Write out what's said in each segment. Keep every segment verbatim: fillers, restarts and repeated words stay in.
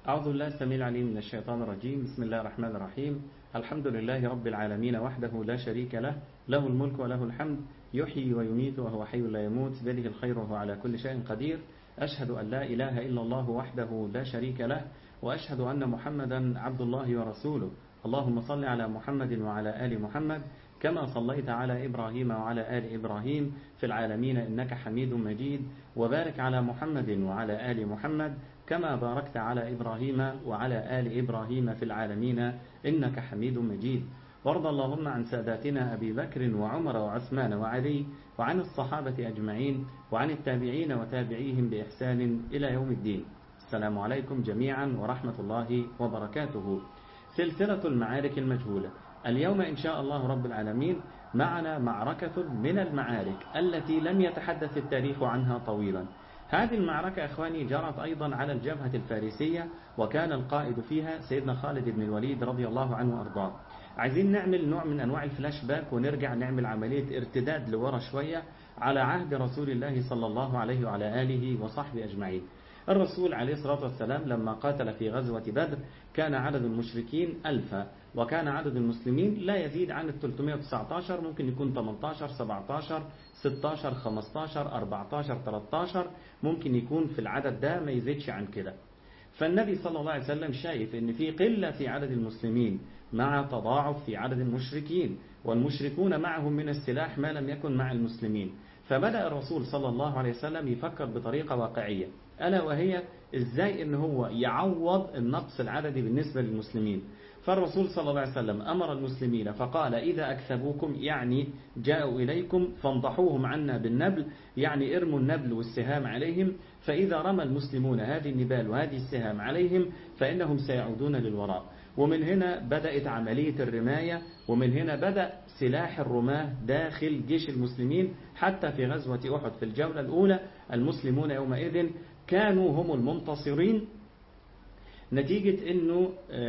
أعوذ بالله السميع العليم من الشيطان الرجيم. بسم الله الرحمن الرحيم. الحمد لله رب العالمين وحده لا شريك له، له الملك وله الحمد، يحيي ويميت وهو حي لا يموت، بيده الخير وهو على كل شيء قدير. أشهد أن لا إله إلا الله وحده لا شريك له، وأشهد أن محمدا عبد الله ورسوله. اللهم صل على محمد وعلى آل محمد كما صليت على إبراهيم وعلى آل إبراهيم في العالمين إنك حميد مجيد، وبارك على محمد وعلى آل محمد كما باركت على إبراهيم وعلى آل إبراهيم في العالمين إنك حميد مجيد. وارض اللهم عن ساداتنا أبي بكر وعمر وعثمان وعلي، وعن الصحابة أجمعين، وعن التابعين وتابعيهم بإحسان إلى يوم الدين. السلام عليكم جميعا ورحمة الله وبركاته. سلسلة المعارك المجهولة. اليوم إن شاء الله رب العالمين معنا معركة من المعارك التي لم يتحدث التاريخ عنها طويلا. هذه المعركة أخواني جرت أيضا على الجبهة الفارسية، وكان القائد فيها سيدنا خالد بن الوليد رضي الله عنه وأرضاه. عايزين نعمل نوع من أنواع الفلاش باك ونرجع نعمل عملية ارتداد لورا شوية على عهد رسول الله صلى الله عليه وعلى آله وصحبه أجمعين. الرسول عليه الصلاة والسلام لما قاتل في غزوة بدر كان عدد المشركين ألفا، وكان عدد المسلمين لا يزيد عن ثلاثمائة وتسعة عشر، ممكن يكون ثمانية عشر سبعة عشر ستة عشر خمسة عشر أربعة عشر ثلاثة عشر، ممكن يكون في العدد ده ما يزيدش عن كده. فالنبي صلى الله عليه وسلم شايف ان في قلة في عدد المسلمين مع تضاعف في عدد المشركين، والمشركون معهم من السلاح ما لم يكن مع المسلمين. فبدأ الرسول صلى الله عليه وسلم يفكر بطريقة واقعية، ألا وهي إزاي إن هو يعوض النقص العددي بالنسبة للمسلمين. فالرسول صلى الله عليه وسلم أمر المسلمين فقال: إذا أكثبوكم، يعني جاءوا إليكم، فانضحوهم عنا بالنبل، يعني ارموا النبل والسهام عليهم، فإذا رمى المسلمون هذه النبال وهذه السهام عليهم فإنهم سيعودون للوراء. ومن هنا بدأت عملية الرماية، ومن هنا بدأ سلاح الرماة داخل جيش المسلمين. حتى في غزوة أحد في الجولة الأولى المسلمون يومئذ كانوا هم المنتصرين، نتيجة أنه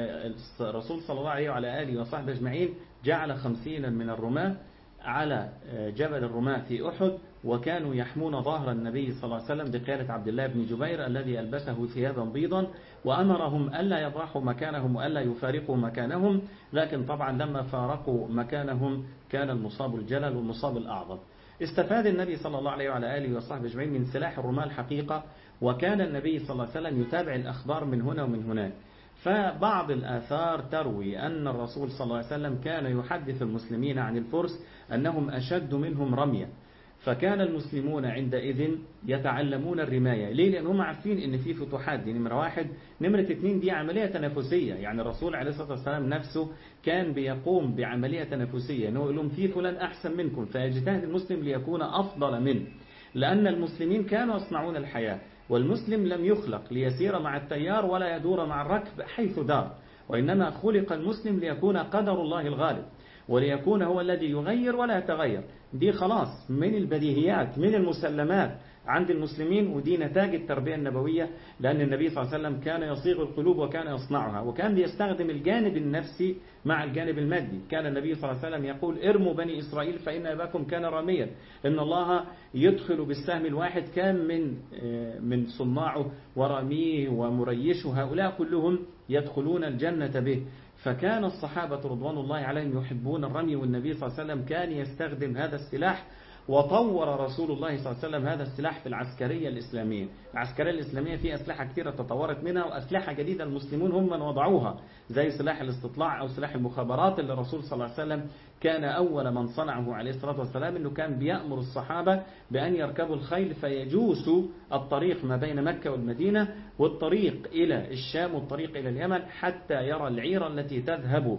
الرسول صلى الله عليه وعلى آله وصحبه أجمعين جعل خمسين من الرماة على جبل الرماة في أحد، وكانوا يحمون ظهر النبي صلى الله عليه وسلم بقيادة عبد الله بن جبير الذي ألبسه ثيابا بيضا، وأمرهم ألا يضرحوا مكانهم وألا يفارقوا مكانهم. لكن طبعا لما فارقوا مكانهم كان المصاب الجلل والمصاب الأعظم. استفاد النبي صلى الله عليه وعلى آله وصحبه أجمعين من سلاح الرماة الحقيقة، وكان النبي صلى الله عليه وسلم يتابع الأخبار من هنا ومن هناك. فبعض الآثار تروي أن الرسول صلى الله عليه وسلم كان يحدث المسلمين عن الفرس أنهم أشد منهم رمية، فكان المسلمون عندئذ يتعلمون الرماية. ليه؟ لأنهم عارفين أن في فتوحات، دي نمرة واحد. نمرة اثنين، دي عملية تنافسية، يعني الرسول عليه الصلاة والسلام نفسه كان بيقوم بعملية تنافسية، أنه يقول لهم في فلان أحسن منكم، فيجتهد المسلم ليكون أفضل منه، لأن المسلمين كانوا يصنعون الحياة، والمسلم لم يخلق ليسير مع التيار ولا يدور مع الركب حيث دار، وإنما خلق المسلم ليكون قدر الله الغالب، وليكون هو الذي يغير ولا يتغير. دي خلاص من البديهيات، من المسلمات عند المسلمين، ودي نتاج التربية النبوية، لأن النبي صلى الله عليه وسلم كان يصيغ القلوب وكان يصنعها، وكان بيستخدم الجانب النفسي مع الجانب المادي. كان النبي صلى الله عليه وسلم يقول: ارموا بني إسرائيل فإن أباكم كان راميا، إن الله يدخل بالسهم الواحد كان من من صناعه وراميه ومريشه، هؤلاء كلهم يدخلون الجنة به. فكان الصحابة رضوان الله عليهم يحبون الرمي، والنبي صلى الله عليه وسلم كان يستخدم هذا السلاح، وطور رسول الله صلى الله عليه وسلم هذا السلاح في العسكرية الإسلامية. العسكرية الإسلامية في أسلحة كثيرة تطورت منها، وأسلحة جديدة المسلمون هم من وضعوها، زي سلاح الاستطلاع أو سلاح المخابرات اللي الرسول صلى الله عليه وسلم كان أول من صنعه عليه الصلاة والسلام، أنه كان بيأمر الصحابة بأن يركبوا الخيل فيجوسوا الطريق ما بين مكة والمدينة، والطريق إلى الشام والطريق إلى اليمن، حتى يرى العير التي تذهب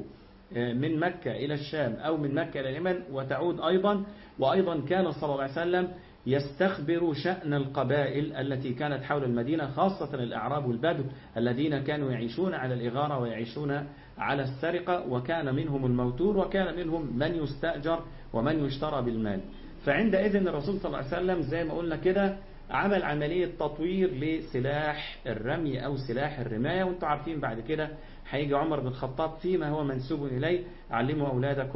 من مكة إلى الشام أو من مكة إلى اليمن وتعود أيضا. وأيضا كان صلى الله عليه وسلم يستخبر شأن القبائل التي كانت حول المدينة، خاصة الأعراب والبدو الذين كانوا يعيشون على الإغارة ويعيشون على السرقة، وكان منهم الموتور وكان منهم من يستأجر ومن يشترى بالمال. فعندئذ الرسول صلى الله عليه وسلم زي ما قلنا كده عمل عملية تطوير لسلاح الرمي أو سلاح الرماية. وانتم عارفين بعد كده هيجي عمر بن الخطاب فيما هو منسوب إليه: علموا أولادكم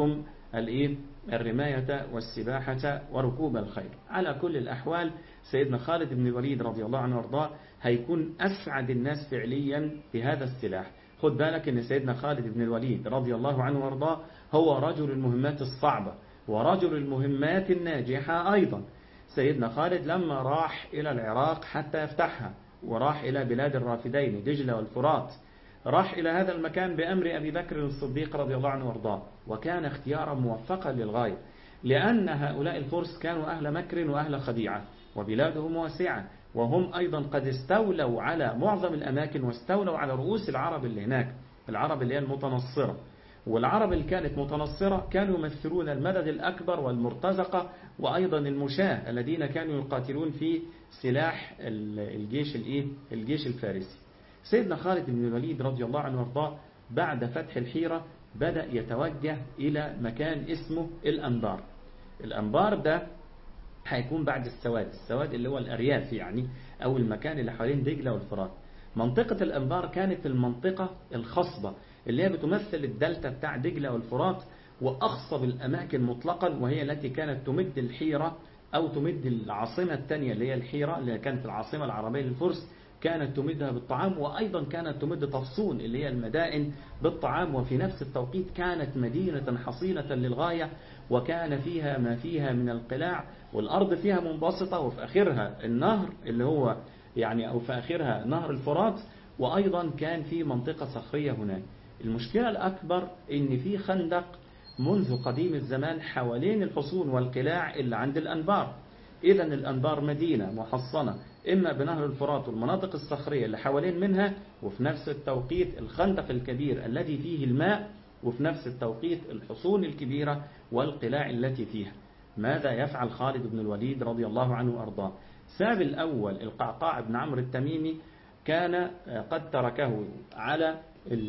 الإيه الرماية والسباحة وركوب الخيل. على كل الأحوال سيدنا خالد بن الوليد رضي الله عنه وارضاه هيكون أسعد الناس فعليا بهذا السلاح. خد بالك أن سيدنا خالد بن الوليد رضي الله عنه وارضاه هو رجل المهمات الصعبة ورجل المهمات الناجحة أيضا. سيدنا خالد لما راح إلى العراق حتى يفتحها، وراح إلى بلاد الرافدين دجلة والفرات، راح إلى هذا المكان بأمر أبي بكر الصديق رضي الله عنه وارضاه، وكان اختيارا موفقا للغاية، لأن هؤلاء الفرس كانوا أهل مكر وأهل خديعة، وبلادهم واسعة، وهم أيضا قد استولوا على معظم الأماكن واستولوا على رؤوس العرب اللي هناك، العرب اللي هي المتنصرة. والعرب اللي كانت متنصرة كانوا يمثلون المدد الأكبر والمرتزقة، وأيضا المشاة الذين كانوا يقاتلون في سلاح الجيش الإيه الجيش الفارسي. سيدنا خالد بن الوليد رضي الله عنه وارضاه بعد فتح الحيرة بدأ يتوجه إلى مكان اسمه الأنبار. الأنبار ده هيكون بعد السواد، السواد اللي هو الأرياف يعني، أو المكان اللي حوالين دجلة والفرات. منطقة الأنبار كانت المنطقة الخصبة اللي هي بتمثل الدلتا بتاع دجلة والفرات، وأخصب الأماكن مطلقا، وهي التي كانت تمد الحيرة أو تمد العاصمة الثانية اللي هي الحيرة اللي كانت العاصمة العربية للفرس، كانت تمدها بالطعام، وأيضا كانت تمد طفصون اللي هي المدائن بالطعام، وفي نفس التوقيت كانت مدينة حصينة للغاية، وكان فيها ما فيها من القلاع، والأرض فيها منبسطة، وفي آخرها النهر اللي هو يعني أو في آخرها نهر الفرات، وأيضا كان في منطقة صخرية هناك. المشكلة الأكبر إن في خندق منذ قديم الزمان حوالين الحصون والقلاع اللي عند الأنبار. إذا الأنبار مدينة محصنة إما بنهر الفرات والمناطق الصخرية اللي حوالين منها، وفي نفس التوقيت الخندق الكبير الذي فيه الماء، وفي نفس التوقيت الحصون الكبيرة والقلاع التي فيها. ماذا يفعل خالد بن الوليد رضي الله عنه وأرضاه؟ ساب الأول القعقاع بن عمرو التميمي، كان قد تركه على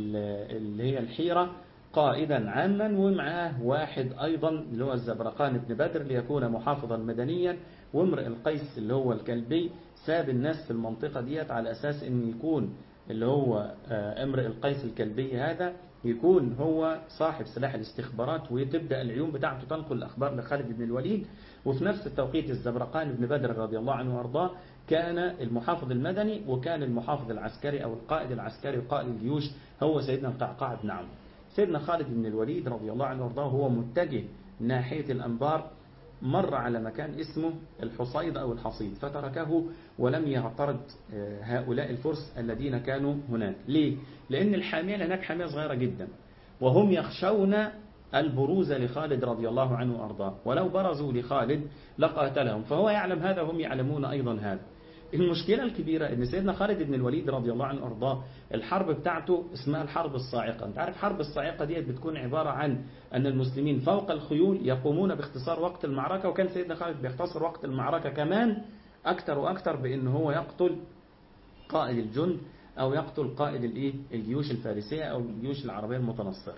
اللي هي الحيرة قائدا عاما، ومعاه واحد أيضا اللي هو الزبرقان بن بدر ليكون محافظا مدنيا، وامرئ القيس اللي هو الكلبي. ساب الناس في المنطقة ديت على أساس أن يكون اللي هو امرئ القيس الكلبي هذا يكون هو صاحب سلاح الاستخبارات، وتبدأ العيون بتاعته تنقل الأخبار لخالد بن الوليد. وفي نفس التوقيت الزبرقان بن بدر رضي الله عنه وارضاه كان المحافظ المدني، وكان المحافظ العسكري أو القائد العسكري وقائد الجيوش هو سيدنا القعقاع بن عمرو. سيدنا خالد بن الوليد رضي الله عنه وارضاه هو متجه ناحية الأنبار، مر على مكان اسمه الحصيد أو الحصيد فتركه ولم يعترض هؤلاء الفرس الذين كانوا هناك. ليه؟ لأن الحامية هناك حامية صغيرة جدا، وهم يخشون البروز لخالد رضي الله عنه وأرضاه، ولو برزوا لخالد لقاتلهم، فهو يعلم هذا وهم يعلمون أيضا هذا. المشكلة الكبيرة ان سيدنا خالد بن الوليد رضي الله عنه وارضاه الحرب بتاعته اسمها الحرب الصاعقة. انت عارف حرب الصاعقة دي بتكون عبارة عن ان المسلمين فوق الخيول يقومون باختصار وقت المعركة، وكان سيدنا خالد بيختصر وقت المعركة كمان اكتر واكتر بان هو يقتل قائد الجند او يقتل قائد الايه الجيوش الفارسية او الجيوش العربية المتنصرة.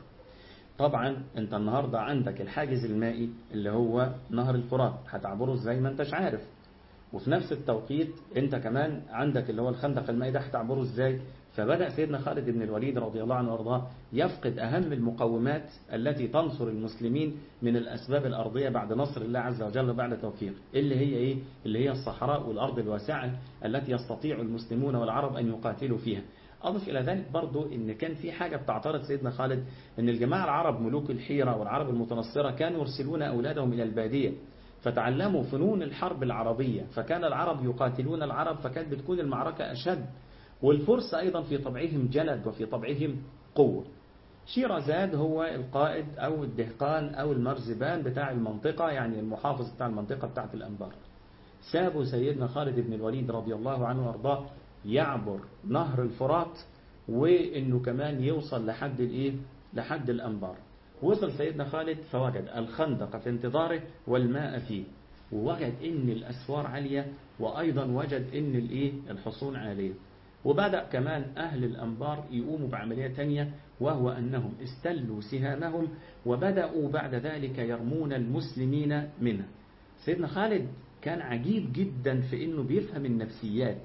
طبعا انت النهاردة عندك الحاجز المائي اللي هو نهر الفرات، هتعبره زي ما انتش عارف، وفي نفس التوقيت انت كمان عندك اللي هو الخندق المائي ده هتعبره ازاي. فبدأ سيدنا خالد بن الوليد رضي الله عنه وارضاه يفقد أهم المقومات التي تنصر المسلمين من الأسباب الأرضية بعد نصر الله عز وجل بعد توفيق، اللي هي إيه؟ اللي هي الصحراء والأرض الواسعة التي يستطيع المسلمون والعرب أن يقاتلوا فيها. أضف إلى ذلك برضو إن كان في حاجة بتعترض سيدنا خالد، إن الجماعة العرب ملوك الحيرة والعرب المتنصرة كانوا يرسلون أولادهم إلى البادية فتعلموا فنون الحرب العربية، فكان العرب يقاتلون العرب، فكانت بتكون المعركة أشد. والفرس أيضا في طبعهم جلد وفي طبعهم قوة. شيرازاد هو القائد أو الدهقان أو المرزبان بتاع المنطقة، يعني المحافظ بتاع المنطقة بتاعت الأنبار. سابوا سيدنا خالد بن الوليد رضي الله عنه وارضاه يعبر نهر الفرات، وإنه كمان يوصل لحد الإيه؟ لحد الأنبار. وصل سيدنا خالد فوجد الخندق في انتظاره والماء فيه، ووجد إن الأسوار عالية، وأيضا وجد إن الإيه؟ الحصون عالية. وبدأ كمان أهل الأنبار يقوموا بعملية تانية، وهو أنهم استلوا سهامهم وبدأوا بعد ذلك يرمون المسلمين منها. سيدنا خالد كان عجيب جدا في إنه بيفهم النفسيات،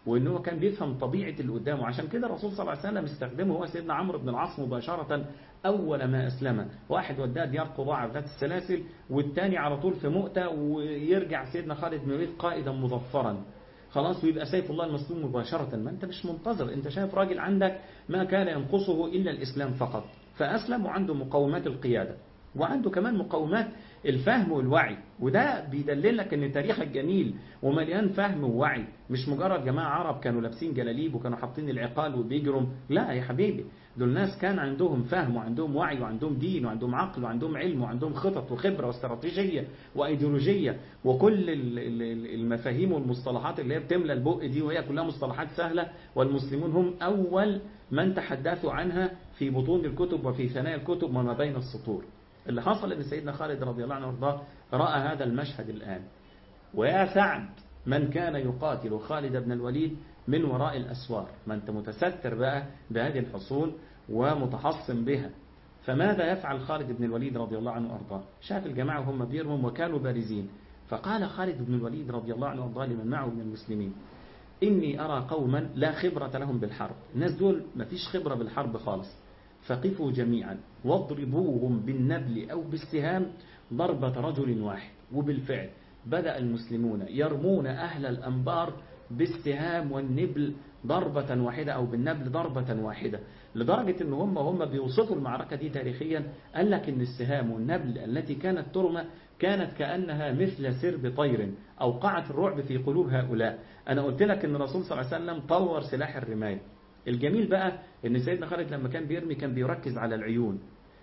وإنه كان بيفهم طبيعة اللي قدامه. عشان كده الرسول صلى الله عليه وسلم استخدمه هو سيدنا عمرو بن العاص مباشرة أول ما أسلم. واحد وداه ديار قضاعة ذات السلاسل، والتاني على طول في مؤتة، ويرجع سيدنا خالد بن الوليد قائدا مظفرا خلاص، ويبقى سيف الله المسلول مباشرة. ما أنت مش منتظر، أنت شايف راجل عندك ما كان ينقصه إلا الإسلام فقط، فأسلم وعنده مقومات القيادة، وعنده كمان مقومات الفهم والوعي. وده بيدللك ان تاريخك جميل ومليان فهم ووعي، مش مجرد جماعة عرب كانوا لابسين جلاليب وكانوا حاطين العقال وبيجروا. لا يا حبيبي، دول ناس كان عندهم فهم وعندهم وعي وعندهم دين وعندهم عقل وعندهم علم وعندهم خطط وخبرة واستراتيجية وايديولوجية، وكل المفاهيم والمصطلحات اللي هي بتملى البق دي، وهي كلها مصطلحات سهلة، والمسلمون هم أول من تحدثوا عنها في بطون الكتب وفي ثنايا الكتب وما بين السطور. اللي حصل ان سيدنا خالد رضي الله عنه وارضاه رأى هذا المشهد الآن. ويا سعد من كان يقاتل خالد بن الوليد من وراء الأسوار، ما أنت متستر بقى بهذه الحصون ومتحصن بها. فماذا يفعل خالد بن الوليد رضي الله عنه وارضاه؟ شاف الجماعة هم بيرهم وكانوا بارزين، فقال خالد بن الوليد رضي الله عنه وارضاه لمن معه من المسلمين: إني أرى قوما لا خبرة لهم بالحرب، الناس دول ما فيش خبرة بالحرب خالص، فقفوا جميعا واضربوهم بالنبل أو بالسهام ضربة رجل واحد. وبالفعل بدأ المسلمون يرمون أهل الأنبار بالسهام والنبل ضربة واحدة أو بالنبل ضربة واحدة، لدرجة أن هم هم بيوصفوا المعركة دي تاريخيا. قال لك أن السهام والنبل التي كانت ترمى كانت كأنها مثل سرب طير أوقعت الرعب في قلوب هؤلاء. أنا قلت لك أن الرسول صلى الله عليه وسلم طور سلاح الرماية. الجميل بقى أن سيدنا خالد لما كان بيرمي كان بيركز على العيون،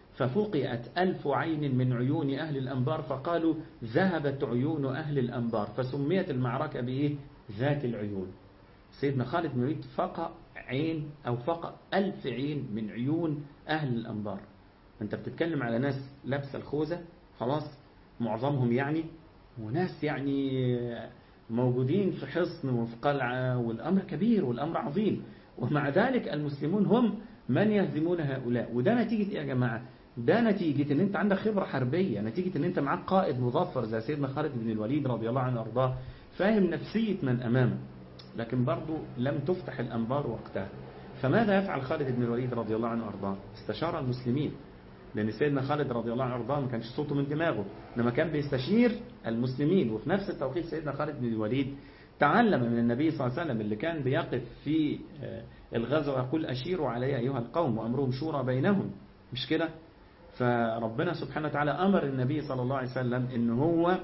ففقئت ألف عين من عيون أهل الأنبار، فقالوا ذهبت عيون أهل الأنبار، فسميت المعركة بإيه؟ ذات العيون. سيدنا خالد بن الوليد فقأ عين أو فقأ ألف عين من عيون أهل الأنبار. أنت بتتكلم على ناس لابسة الخوذة خلاص معظمهم يعني، وناس يعني موجودين في حصن وفي قلعة، والأمر كبير والأمر عظيم، ومع ذلك المسلمون هم من يهزمون هؤلاء. وده نتيجة إيه يا جماعة؟ ده نتيجة ان انت عندك خبرة حربية، نتيجة ان انت معاك قائد مظفر زي سيدنا خالد بن الوليد رضي الله عنه وارضاه، فاهم نفسية من امامه. لكن برضو لم تفتح الانبار وقتها. فماذا يفعل خالد بن الوليد رضي الله عنه وارضاه؟ استشار المسلمين، لان سيدنا خالد رضي الله عنه وارضاه ما كانش صوته من دماغه، انما كان بيستشير المسلمين. وفي نفس التوقيت سيدنا خالد بن الوليد تعلم من النبي صلى الله عليه وسلم اللي كان بيقف في الغزو ويقول أشيروا علي أيها القوم وأمرهم شورى بينهم، مش كده؟ فربنا سبحانه وتعالى أمر النبي صلى الله عليه وسلم إن هو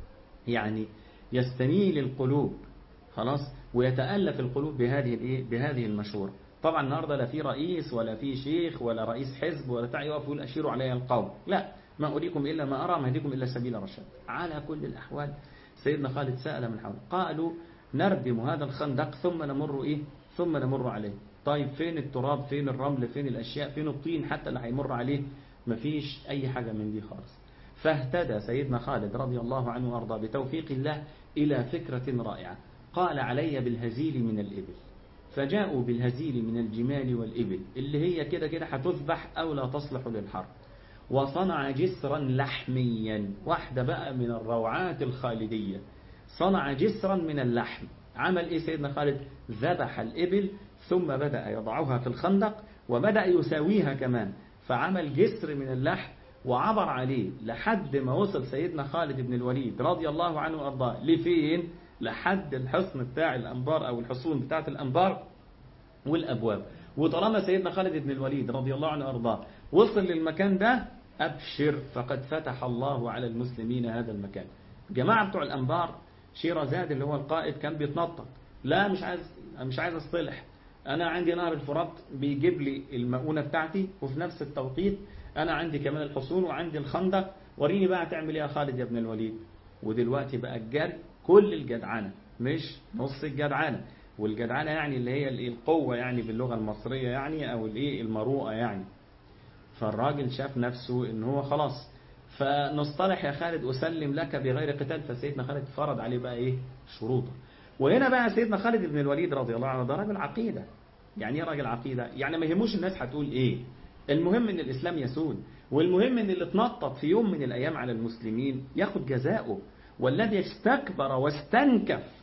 يعني يستنيل القلوب خلاص، ويتألف القلوب بهذه الايه بهذه المشورة. طبعا النهارده لا في رئيس ولا في شيخ ولا رئيس حزب ولا بتاع يقف يقول أشيروا علي القوم، لا، ما أريكم إلا ما أرى، ما أهديكم إلا سبيل الرشاد. على كل الأحوال سيدنا خالد سأل من حوله، قالوا نردم هذا الخندق ثم نمر إيه ثم نمر عليه. طيب فين التراب، فين الرمل، فين الأشياء، فين الطين حتى اللي هيمر عليه؟ مفيش أي حاجة من دي خالص. فاهتدى سيدنا خالد رضي الله عنه وارضاه بتوفيق الله إلى فكرة رائعة، قال علي بالهزيل من الإبل. فجاءوا بالهزيل من الجمال والإبل اللي هي كده كده هتذبح أو لا تصلح للحرب، وصنع جسرا لحميا، واحدة بقى من الروعات الخالدية، صنع جسرا من اللحم. عمل إيه سيدنا خالد؟ ذبح الإبل ثم بدأ يضعها في الخندق وبدأ يساويها كمان، فعمل جسر من اللحم وعبر عليه لحد ما وصل سيدنا خالد بن الوليد رضي الله عنه وارضاه لفين؟ لحد الحصن بتاع الأنبار أو الحصون بتاعت الأنبار والأبواب. وطالما سيدنا خالد بن الوليد رضي الله عنه وارضاه وصل للمكان ده، أبشر فقد فتح الله على المسلمين هذا المكان. جماعة بتوع الأنبار، شيرازاد اللي هو القائد كان بيتنطط، لا مش عايز مش عايز اصطلح، أنا عندي نهر الفرات بيجيب لي المؤونة بتاعتي، وفي نفس التوقيت أنا عندي كمان الحصون وعندي الخندق، وريني بقى تعمل إيه يا خالد يا ابن الوليد. ودلوقتي بقى الجري كل الجدعنة مش نص الجدعنة، والجدعنة يعني اللي هي القوة يعني باللغة المصرية يعني، أو الإيه المروءة يعني. فالراجل شاف نفسه إن هو خلاص، فنصطلح يا خالد أسلم لك بغير قتال. فسيدنا خالد فرض عليه بقى إيه شروطه. وهنا بقى سيدنا خالد بن الوليد رضي الله عنه ده راجل عقيدة. يعني ايه راجل عقيدة؟ يعني ما يهموش الناس هتقول ايه، المهم ان الاسلام يسود، والمهم ان اللي اتنطط في يوم من الايام على المسلمين ياخد جزاؤه، والذي استكبر واستنكف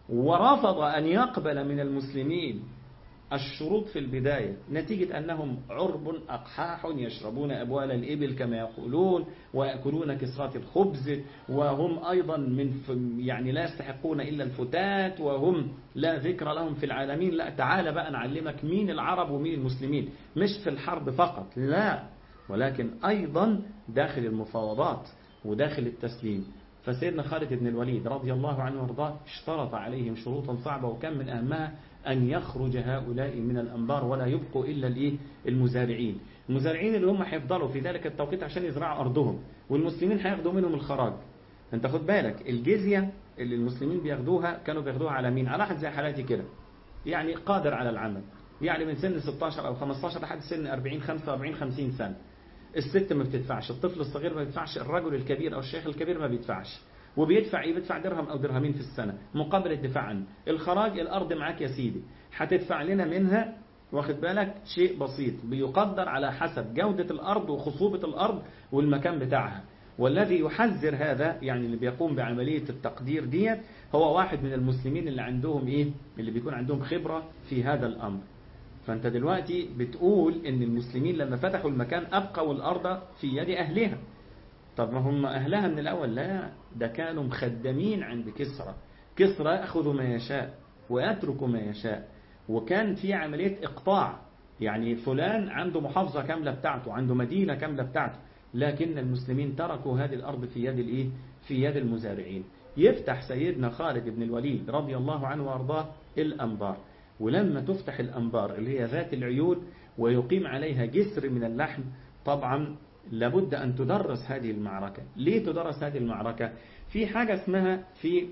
ورفض أن يقبل من المسلمين الشروط في البداية نتيجة أنهم عرب أقحاح يشربون أبوال الإبل كما يقولون ويأكلون كسرات الخبز، وهم أيضا من يعني لا يستحقون إلا الفتات، وهم لا ذكر لهم في العالمين. لا، تعال بقى نعلمك مين العرب ومين المسلمين، مش في الحرب فقط، لا، ولكن أيضا داخل المفاوضات وداخل التسليم. فسيدنا خالد بن الوليد رضي الله عنه وارضاه اشترط عليهم شروطا صعبة، وكان من أهمها أن يخرج هؤلاء من الأنبار ولا يبقوا إلا الإيه؟ المزارعين. المزارعين اللي هم هيفضلوا في ذلك التوقيت عشان يزرعوا أرضهم، والمسلمين هياخدوا منهم الخراج. أنت خد بالك الجزية اللي المسلمين بياخدوها كانوا بياخدوها على مين؟ على واحد زي حالاتي كده، يعني قادر على العمل، يعني من سن ستاشر أو خمستاشر لحد سن أربعين خمسة وأربعين خمسين سنة. الست ما بتدفعش، الطفل الصغير ما بيدفعش، الرجل الكبير أو الشيخ الكبير ما بيدفعش. وبيدفع ايه؟ بيدفع درهم او درهمين في السنة مقابل الدفاع عنه. الخراج الارض معاك يا سيدي، هتدفع لنا منها، واخد بالك، شيء بسيط بيقدر على حسب جودة الارض وخصوبة الارض والمكان بتاعها. والذي يحذر هذا يعني اللي بيقوم بعملية التقدير دي هو واحد من المسلمين اللي عندهم ايه، اللي بيكون عندهم خبرة في هذا الامر. فانت دلوقتي بتقول ان المسلمين لما فتحوا المكان ابقوا الارض في يد اهلها. طب ما هم أهلها من الأول؟ لا، ده كانوا مخدمين عند كسرى. كسرى يأخذ ما يشاء ويترك ما يشاء، وكان في عملية إقطاع، يعني فلان عنده محافظة كاملة بتاعته، عنده مدينة كاملة بتاعته، لكن المسلمين تركوا هذه الأرض في يد الإيه؟ في يد المزارعين. يفتح سيدنا خالد بن الوليد رضي الله عنه وارضاه الأنبار، ولما تفتح الأنبار اللي هي ذات العيون ويقيم عليها جسر من اللحم، طبعا لابد أن تدرس هذه المعركة. ليه تدرس هذه المعركة؟ في حاجة اسمها في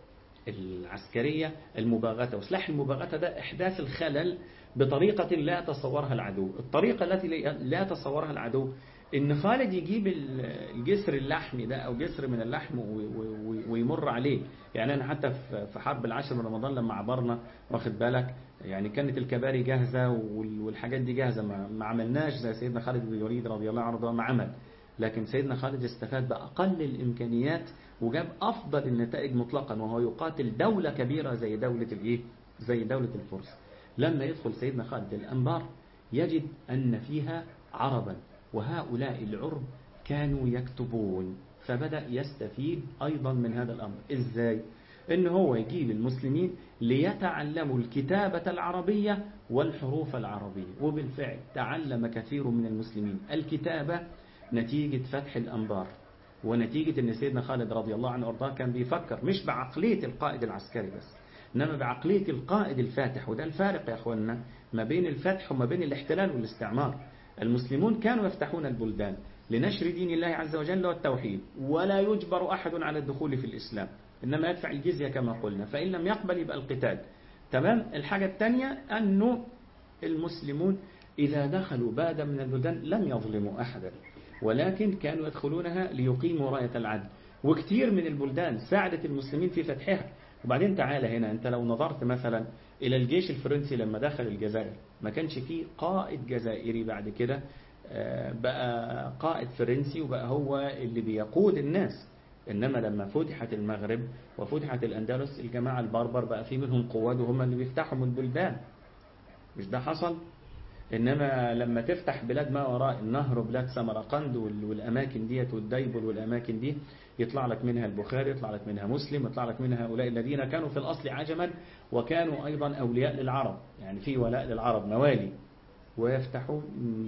العسكرية المباغتة، وسلاح المباغتة ده إحداث الخلل بطريقة لا تصورها العدو. الطريقة التي لا تصورها العدو إن خالد يجيب الجسر اللحمي ده أو جسر من اللحم ويمر عليه. يعني أنا حتى في حرب العاشر من رمضان لما عبرنا، واخد بالك، يعني كانت الكباري جاهزة والحاجات دي جاهزة، ما عملناش زي سيدنا خالد بن الوليد رضي الله عنه ما عمل، لكن سيدنا خالد استفاد بأقل الإمكانيات وجاب أفضل النتائج مطلقا، وهو يقاتل دولة كبيرة زي دولة الإيه؟ زي دولة الفرس. لما يدخل سيدنا خالد الأنبار يجد أن فيها عربا، وهؤلاء العرب كانوا يكتبون، فبدأ يستفيد أيضا من هذا الأمر. إزاي؟ إن هو يجيب المسلمين ليتعلموا الكتابة العربية والحروف العربية، وبالفعل تعلم كثير من المسلمين الكتابة نتيجة فتح الأنبار، ونتيجة أن سيدنا خالد رضي الله عنه وارضاه كان بيفكر مش بعقلية القائد العسكري بس، إنما بعقلية القائد الفاتح. وده الفارق يا أخوانا ما بين الفتح وما بين الاحتلال والاستعمار. المسلمون كانوا يفتحون البلدان لنشر دين الله عز وجل والتوحيد، ولا يجبر أحد على الدخول في الإسلام، إنما يدفع الجزية كما قلنا، فإن لم يقبل يبقى القتال. تمام. الحاجة الثانية أنه المسلمون إذا دخلوا بلدا من البلدان لم يظلموا أحدا، ولكن كانوا يدخلونها ليقيموا راية العدل، وكثير من البلدان ساعدت المسلمين في فتحها. وبعدين تعالى هنا، أنت لو نظرت مثلا إلى الجيش الفرنسي لما دخل الجزائر، ما كانش فيه قائد جزائري بعد كده بقى قائد فرنسي وبقى هو اللي بيقود الناس، إنما لما فتحت المغرب وفتحت الأندلس الجماعة البربر بقى في منهم قواد وهم اللي بيفتحوا من البلدان. مش ده حصل؟ إنما لما تفتح بلاد ما وراء النهر وبلاد سمرقند والأماكن ديت والديبل والأماكن دي، يطلع لك منها البخاري، يطلع لك منها مسلم، يطلع لك منها هؤلاء الذين كانوا في الأصل عجما وكانوا أيضا أولياء للعرب، يعني في ولاء للعرب موالي، ويفتحوا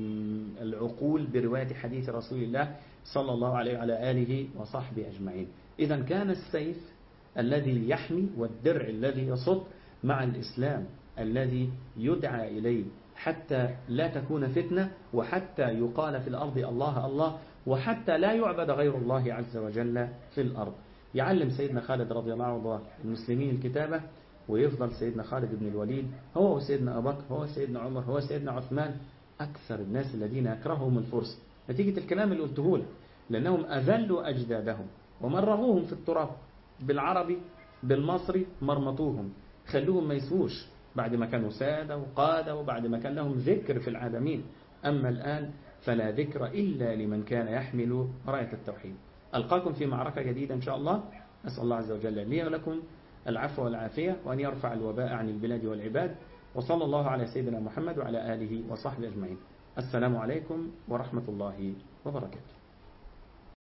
العقول برواية حديث رسول الله صلى الله عليه وعلى آله وصحبه أجمعين. إذا كان السيف الذي يحمي والدرع الذي يصد مع الإسلام الذي يدعى إليه حتى لا تكون فتنة، وحتى يقال في الأرض الله الله، وحتى لا يعبد غير الله عز وجل في الأرض. يعلم سيدنا خالد رضي الله عنه المسلمين الكتابة، ويفضل سيدنا خالد بن الوليد هو وسيدنا أبو بكر هو سيدنا عمر هو سيدنا عثمان أكثر الناس الذين يكرههم الفرس نتيجة الكلام اللي قلته لك، لأنهم أذلوا أجدادهم ومرغوهم في التراب، بالعربي بالمصري مرمطوهم، خلوهم ما يسوش بعد ما كانوا سادة وقادة وبعد ما كان لهم ذكر في العالمين. أما الآن فلا ذكر إلا لمن كان يحمل راية التوحيد. ألقاكم في معركة جديدة إن شاء الله. أسأل الله عز وجل لي ولكم العفو والعافية، وأن يرفع الوباء عن البلاد والعباد. وصلى الله على سيدنا محمد وعلى آله وصحبه أجمعين. السلام عليكم ورحمة الله وبركاته.